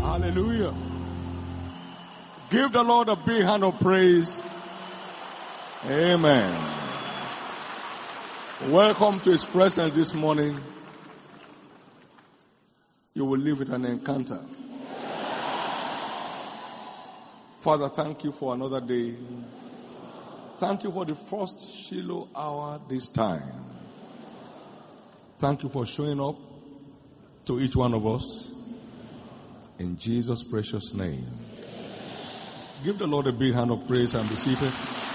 Hallelujah. Give the Lord a big hand of praise. Amen. Welcome to His presence this morning. You will live with an encounter. Father, thank you for another day. Thank you for the first Shiloh hour this time. Thank you for showing up to each one of us. In Jesus' precious name. Give the Lord a big hand of praise and be seated.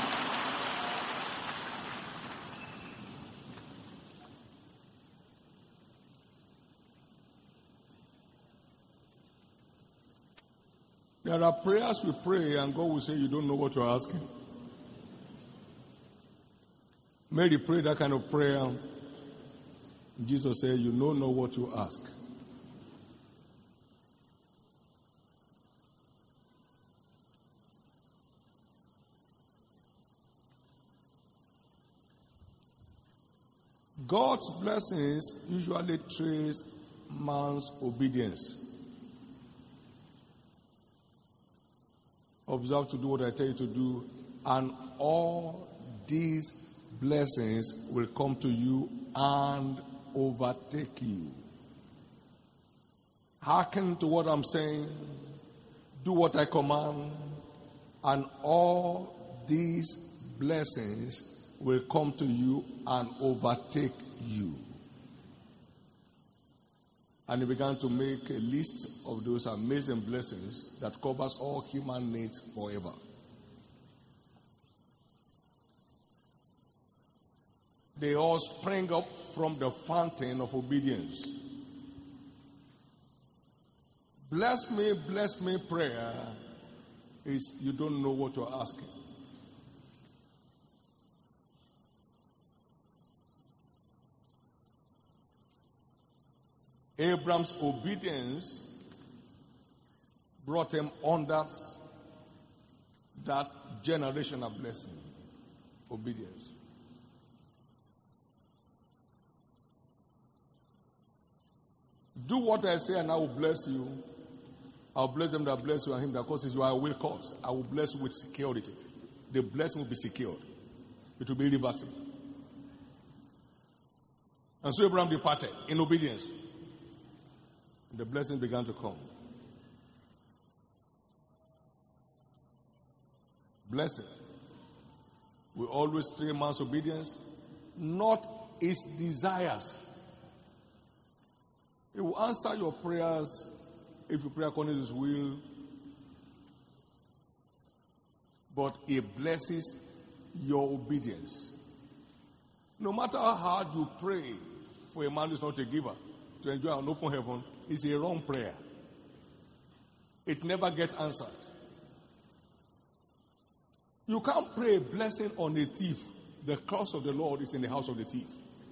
There are prayers we pray and God will say you don't know what you're asking. Mary prayed that kind of prayer. Jesus said, you don't know what you ask. God's blessings usually trace man's obedience. Observe to do what I tell you to do, and all these blessings will come to you and overtake you. Hearken to what I'm saying, do what I command, and all these blessings will come to you and overtake you. And he began to make a list of those amazing blessings that covers all human needs forever. They all spring up from the fountain of obedience. Bless me prayer is you don't know what you're asking. Abraham's obedience brought him under that generational blessing. Obedience. Do what I say and I will bless you. I'll bless them that bless you and him that causes you. I will cause. I will bless you with security. The blessing will be secured. It will be irreversible. And so Abraham departed in obedience. The blessing began to come. Blessing will always train man's obedience, not his desires. He will answer your prayers if you pray according to his will, but he blesses your obedience. No matter how hard you pray for a man who is not a giver to enjoy an open heaven, it's a wrong prayer. It never gets answered. You can't pray a blessing on a thief. The curse of the Lord is in the house of the thief.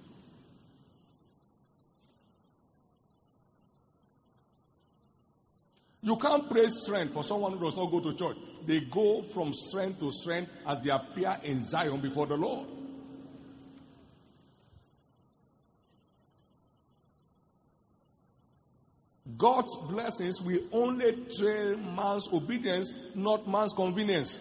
You can't pray strength for someone who does not go to church. They go from strength to strength as they appear in Zion before the Lord. God's blessings will only train man's obedience, not man's convenience.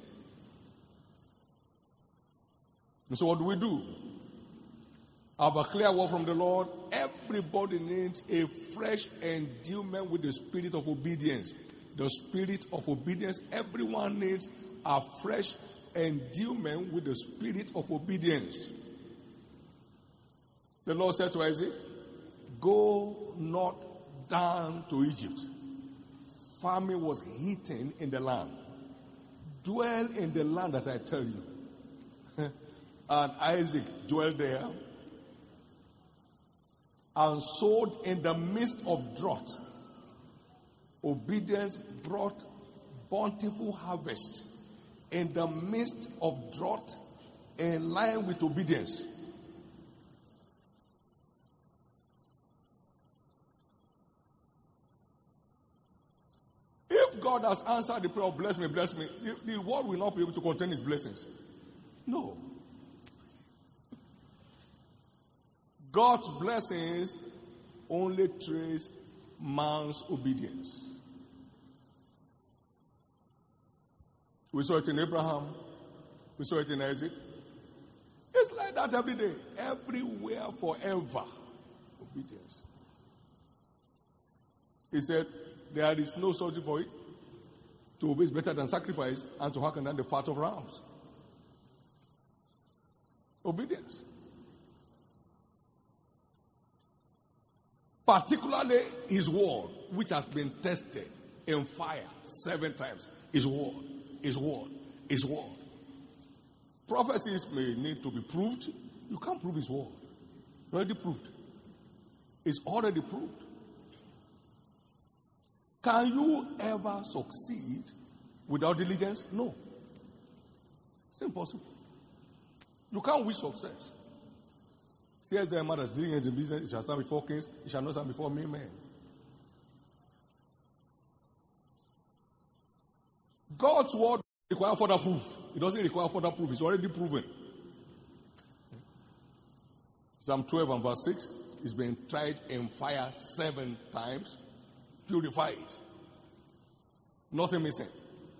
And so what do? Have a clear word from the Lord. Everybody needs a fresh endowment with the spirit of obedience. The spirit of obedience. Everyone needs a fresh endowment with the spirit of obedience. The Lord said to Isaac, go not down to Egypt. Famine was hitting in the land. Dwell in the land that I tell you. And Isaac dwelled there and sowed in the midst of drought. Obedience brought bountiful harvest in the midst of drought, in line with obedience. If God has answered the prayer of bless me, the world will not be able to contain his blessings. No. God's blessings only trace man's obedience. We saw it in Abraham. We saw it in Isaac. It's like that every day. Everywhere, forever. Obedience. He said, there is no substitute for it. To obey is better than sacrifice, and to hearken than the fat of rams. Obedience. Particularly his word, which has been tested in fire 7 times. His word, his word, his word. Prophecies may need to be proved. You can't prove his word. It's already proved. It's already proved. Can you ever succeed without diligence? No. It's impossible. You can't wish success. Says the man that's diligent in business, he shall stand before kings, he shall not stand before mere men. God's word requires further proof. It doesn't require further proof. It's already proven. Psalm 12 and verse 6 is being tried in fire 7 times, purified. Nothing missing.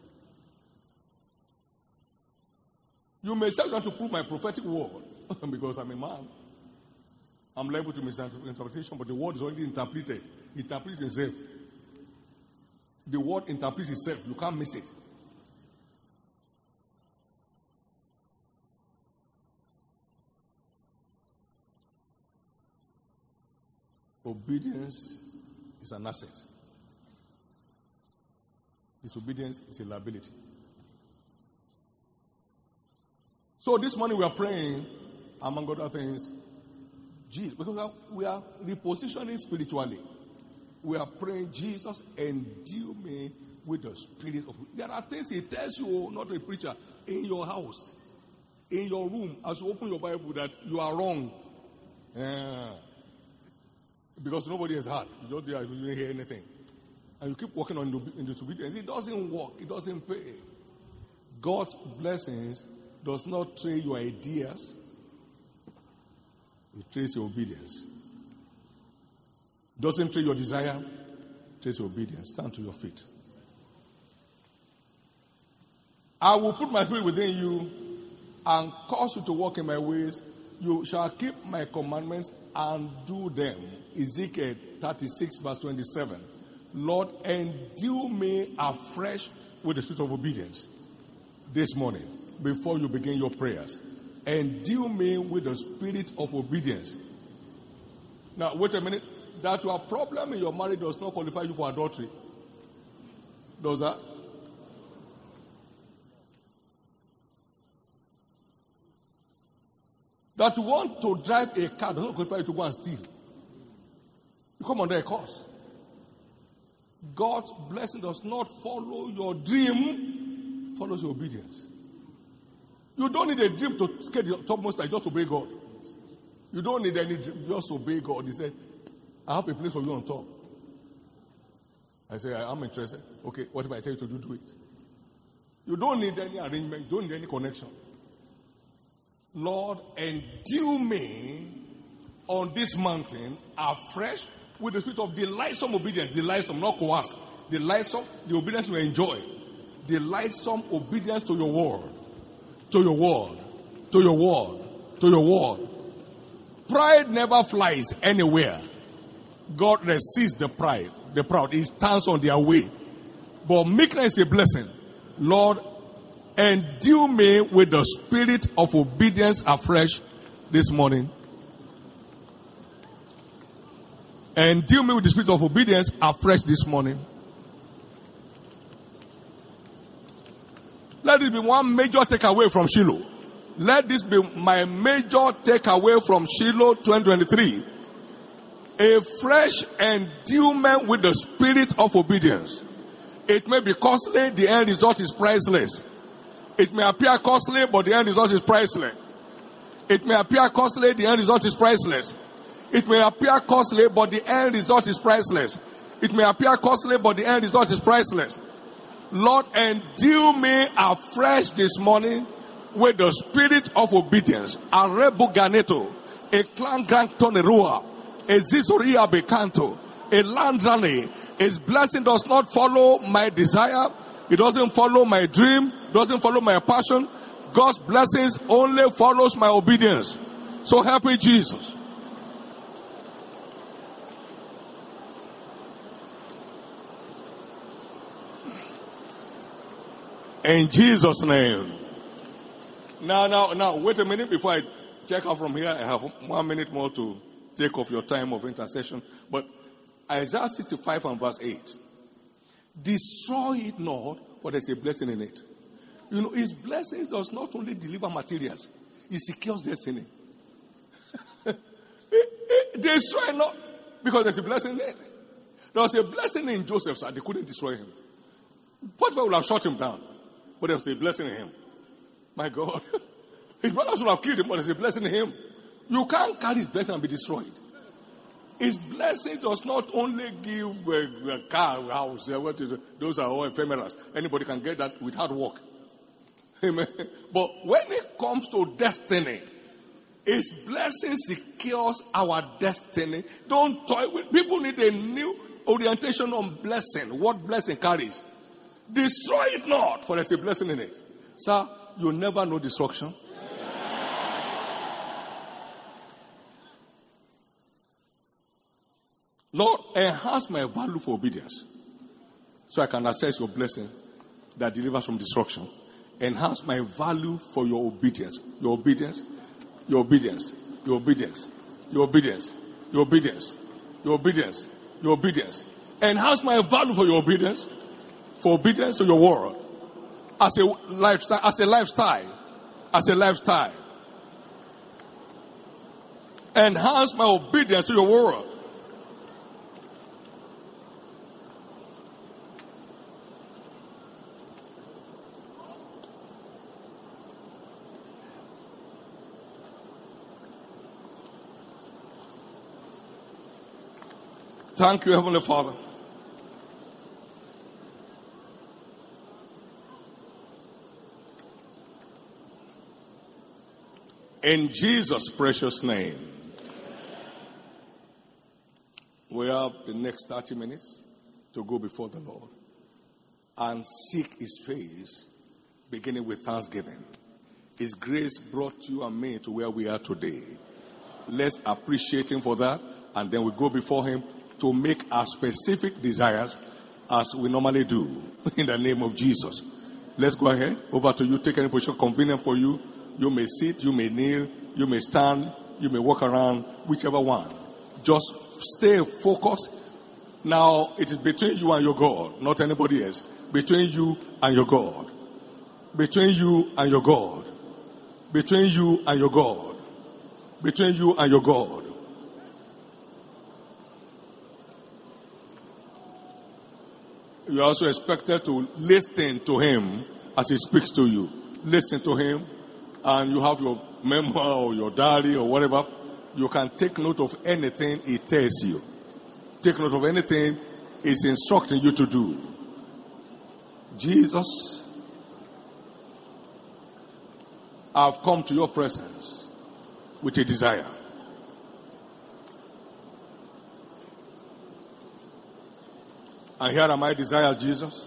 You may say you want to prove my prophetic word because I'm a man. I'm liable to misinterpretation, but the word is already interpreted. It interprets itself. The word interprets itself. You can't miss it. Obedience is an asset. Disobedience is a liability. So this morning we are praying, among other things, Jesus, because we are repositioning spiritually. We are praying, Jesus, endue me with the spirit of... There are things he tells you, not a preacher, in your house, in your room, as you open your Bible, that you are wrong. Because nobody has heard. You didn't hear anything. And you keep walking on in disobedience. It doesn't work. It doesn't pay. God's blessings does not trade your ideas. It trades your obedience. Doesn't trade your desire. It trades your obedience. Stand to your feet. I will put my spirit within you and cause you to walk in my ways. You shall keep my commandments and do them. Ezekiel 36 verse 27. Lord, endue me afresh with the spirit of obedience this morning before you begin your prayers. Endue me with the spirit of obedience. Now, wait a minute. That your problem in your marriage does not qualify you for adultery. Does that? That you want to drive a car does not qualify you to go and steal. You come under a curse. God's blessing does not follow your dream, follows your obedience. You don't need a dream to scale the topmost height, just obey God. You don't need any dream, just obey God. He said, I have a place for you on top. I say, I'm interested. Okay, what if I tell you to do it? You don't need any arrangement, you don't need any connection. Lord, endue me on this mountain afresh with the spirit of delightsome obedience. Delightsome, not coerced. Delightsome, the obedience you enjoy. Delightsome obedience to your word. To your word. To your word. To your word. Pride never flies anywhere. God resists the pride. The proud. He stands on their way. But meekness is a blessing. Lord, endue me with the spirit of obedience afresh this morning. Endue me with the spirit of obedience afresh this morning. Let it be one major takeaway from Shiloh. Let this be my major takeaway from Shiloh 2023. A fresh endowment with the spirit of obedience. It may be costly, the end result is priceless. It may appear costly, but the end result is priceless. It may appear costly, the end result is priceless. It may appear costly, but the end result is priceless. It may appear costly, but the end result is priceless. Lord, endue me afresh this morning with the spirit of obedience. A rebu ganeto, a clan grantonerua, a zizoria becanto, a landrane. His blessing does not follow my desire, It doesn't follow my dream, doesn't follow my passion. God's blessings only follows my obedience. So help me, Jesus. In Jesus' name. Now, wait a minute before I check out from here. I have 1 minute more to take off your time of intercession. But Isaiah 65 and verse 8. Destroy it not, for there's a blessing in it. You know, his blessings does not only deliver materials, it secures destiny. Destroy not, because there's a blessing in it. There was a blessing in Joseph, so they couldn't destroy him. Potiphar would have shot him down, but there was a blessing in him. My God. His brothers would have killed him, but there's a blessing in him. You can't carry his blessing and be destroyed. His blessing does not only give a car, a house, those are all ephemerals. Anybody can get that with hard work. Amen. But when it comes to destiny, his blessing secures our destiny. Don't toy with. People need a new orientation on blessing. What blessing carries. Destroy it not, for there's a blessing in it. Sir, you never know destruction. Lord, enhance my value for obedience so I can access your blessing that delivers from destruction. Enhance my value for your obedience. Your obedience. Your obedience. Your obedience. Your obedience. Your obedience. Your obedience. Your obedience. Enhance my value for your obedience. For obedience to your word. As a lifestyle. As a lifestyle. As a lifestyle. Enhance my obedience to your word. Thank you, Heavenly Father. In Jesus' precious name. We have the next 30 minutes to go before the Lord and seek His face, beginning with thanksgiving. His grace brought you and me to where we are today. Let's appreciate Him for that, and then we go before Him to make our specific desires as we normally do. In the name of Jesus. Let's go ahead. Over to you. Take any position convenient for you. You may sit, you may kneel, you may stand, you may walk around, whichever one. Just stay focused. Now, it is between you and your God, not anybody else. Between you and your God. Between you and your God. Between you and your God. Between you and your God. You are also expected to listen to Him as He speaks to you. Listen to Him, and you have your memo or your diary or whatever. You can take note of anything He tells you. Take note of anything He's instructing you to do. Jesus, I've come to your presence with a desire. And here are my desires, Jesus.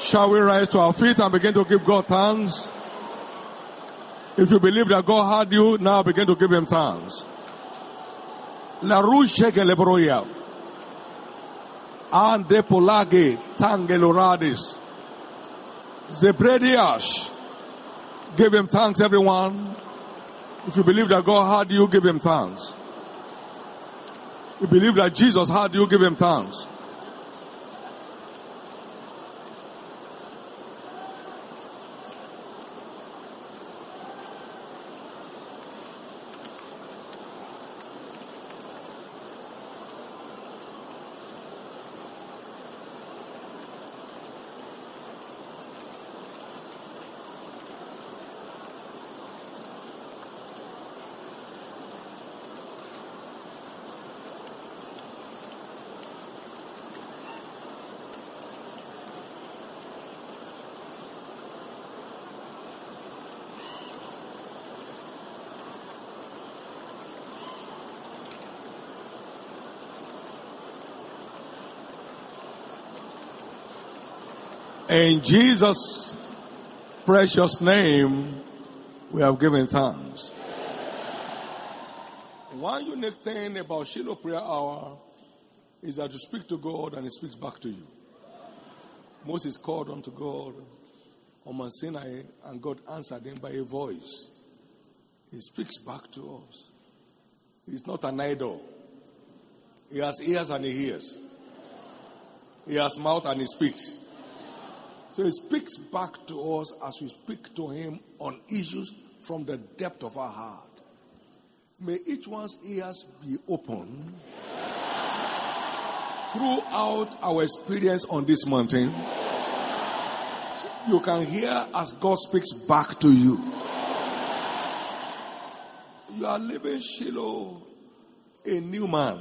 Shall we rise to our feet and begin to give God thanks? If you believe that God heard you, now begin to give him thanks. La Rushe Gelebroya. Ande Polage Tangeloradis. Zebrediash. Give him thanks, everyone. If you believe that God heard you, give him thanks. If you believe that Jesus heard you, give him thanks. In Jesus' precious name, we have given thanks. One unique thing about Shiloh Prayer Hour is that you speak to God and he speaks back to you. Moses called unto God on Mount Sinai and God answered him by a voice. He speaks back to us. He's not an idol. He has ears and he hears. He has mouth and he speaks. So he speaks back to us as we speak to him on issues from the depth of our heart. May each one's ears be open throughout our experience on this mountain. You can hear as God speaks back to you. You are leaving Shiloh a new man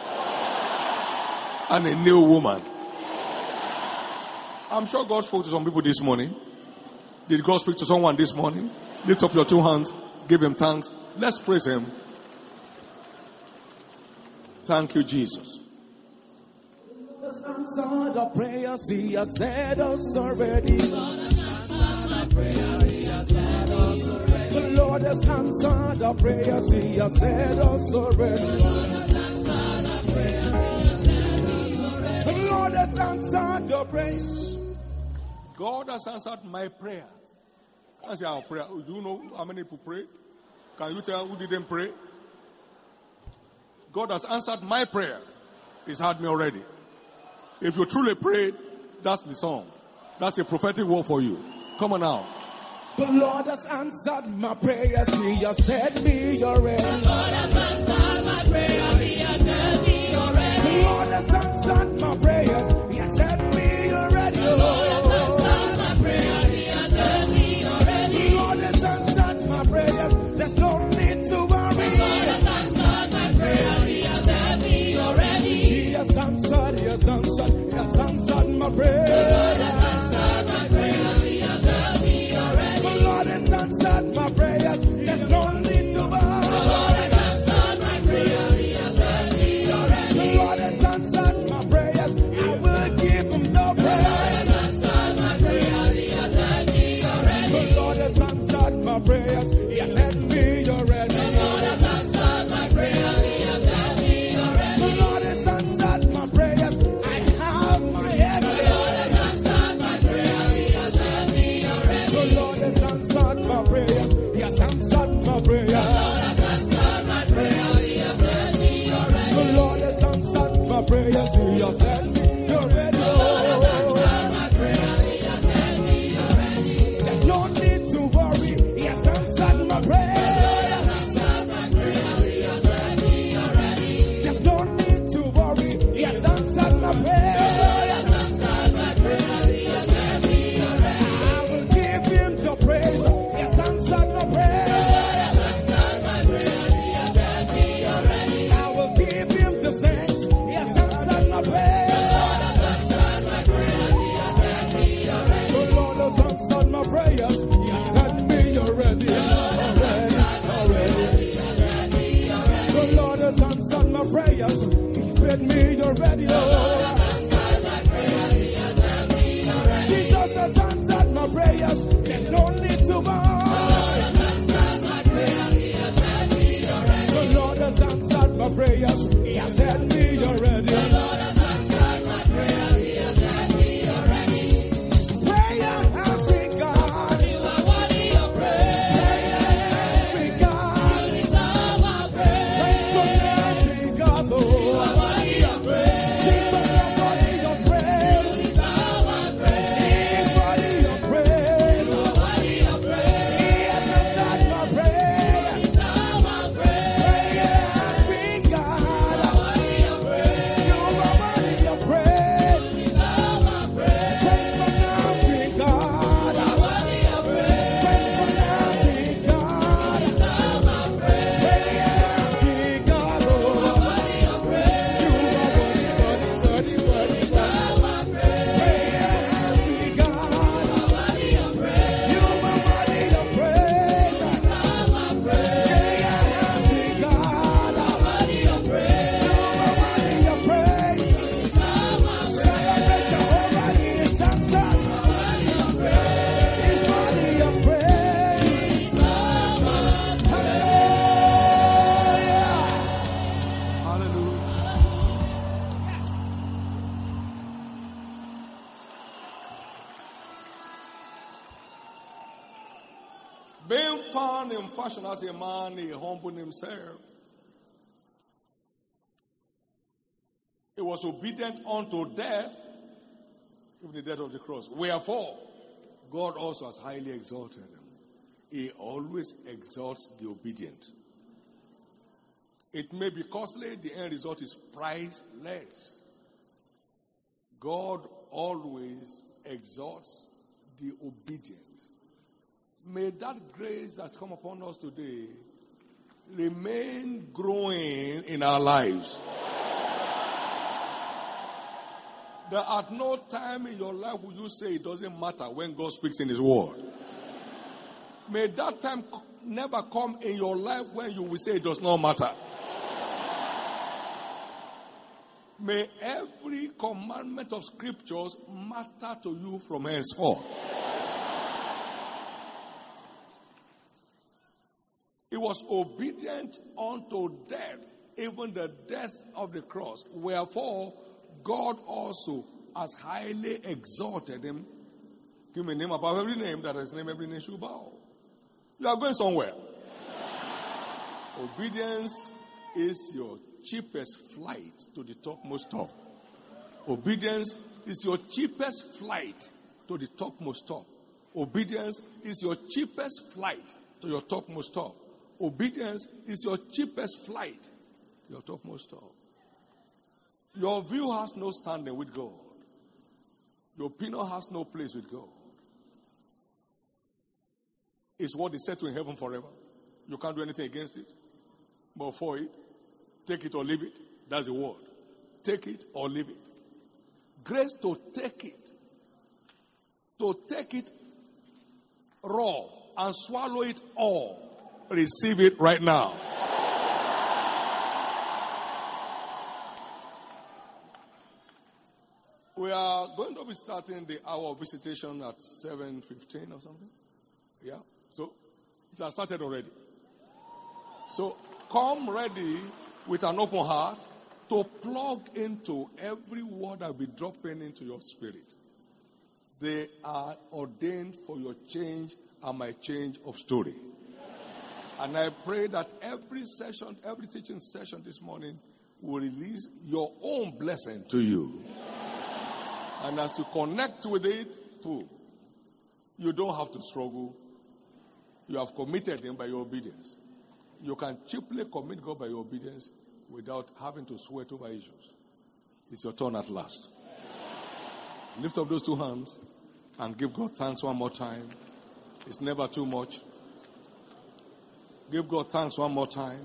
and a new woman. I'm sure God spoke to some people this morning. Did God speak to someone this morning? Lift up your two hands. Give him thanks. Let's praise him. Thank you, Jesus. Answer the prayers he has said us already. The Lord has answered the prayers he has said us already. The Lord has answered your prayers. God has answered my prayer. I say our prayer. Do you know how many people pray? Can you tell who didn't pray? God has answered my prayer. He's heard me already. If you truly prayed, that's the song. That's a prophetic word for you. Come on now. The Lord has answered my prayers. He has said me already. The Lord has answered my prayers. He has said me already. The Lord has answered my prayers. He has said me already. The Lord has answered my prayers. He has said me already. The Lord has answered my prayers. There's no need to worry. The Lord has answered my prayers. He has said me already. He has answered. He has answered. He has answered my prayers. The Lord has answered my prayers. He has said me already. The Lord has answered my prayers. There's no need to worry. The Lord has answered my prayers. He has said me already. The Lord has answered my prayers. I will give him the praise. The Lord has answered my prayers. He has said me already. The Lord has answered my prayers. He has said me already. The Lord has answered my prayers. He has said me already. The Lord has answered my prayers. I have my head. The Lord has answered my prayers. He has said me already. The Lord has answered my prayers. He has answered my prayers. The Lord has answered my prayers. He has said me already. The Lord has answered my prayers. He has said me already. The Lord has answered my prayers. He has said me already. There's no need to worry. He has answered my prayers. There's no need to worry. He has answered my prayers. I will give him the praise. He has answered my Being found in fashion as a man, he humbled himself. He was obedient unto death, even the death of the cross. Wherefore, God also has highly exalted him. He always exalts the obedient. It may be costly, the end result is priceless. God always exalts the obedient. May that grace that's come upon us today remain growing in our lives. That at no time in your life will you say it doesn't matter when God speaks in His word. May that time never come in your life when you will say it does not matter. May every commandment of scriptures matter to you from henceforth. He was obedient unto death, even the death of the cross. Wherefore, God also has highly exalted him. Give me a name above every name, that his name every name should bow. You are going somewhere. Obedience is your cheapest flight to the topmost top. Obedience is your cheapest flight to the topmost top. Obedience is your cheapest flight to your topmost top. Obedience is your cheapest flight to your topmost top. Your view has no standing with God. Your opinion has no place with God. It's what is set to in heaven forever. You can't do anything against it. But for it, take it or leave it. That's the word. Take it or leave it. Grace to take it. To take it raw and swallow it all. Receive it right now. We are going to be starting the hour of visitation at 7:15 or something. Yeah. So it has started already. So come ready with an open heart to plug into every word that will be dropping into your spirit. They are ordained for your change and my change of story. And I pray that every session, every teaching session this morning will release your own blessing to you. And as you connect with it too, you don't have to struggle. You have committed him by your obedience. You can cheaply commit God by your obedience without having to sweat over issues. It's your turn at last. Lift up those two hands and give God thanks one more time. It's never too much. Give God thanks one more time.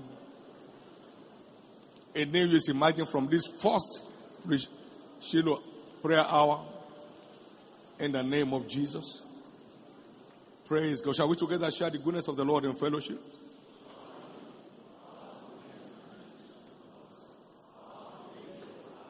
A name is imagined from this first Shiloh prayer hour. In the name of Jesus. Praise God. Shall we together share the goodness of the Lord in fellowship?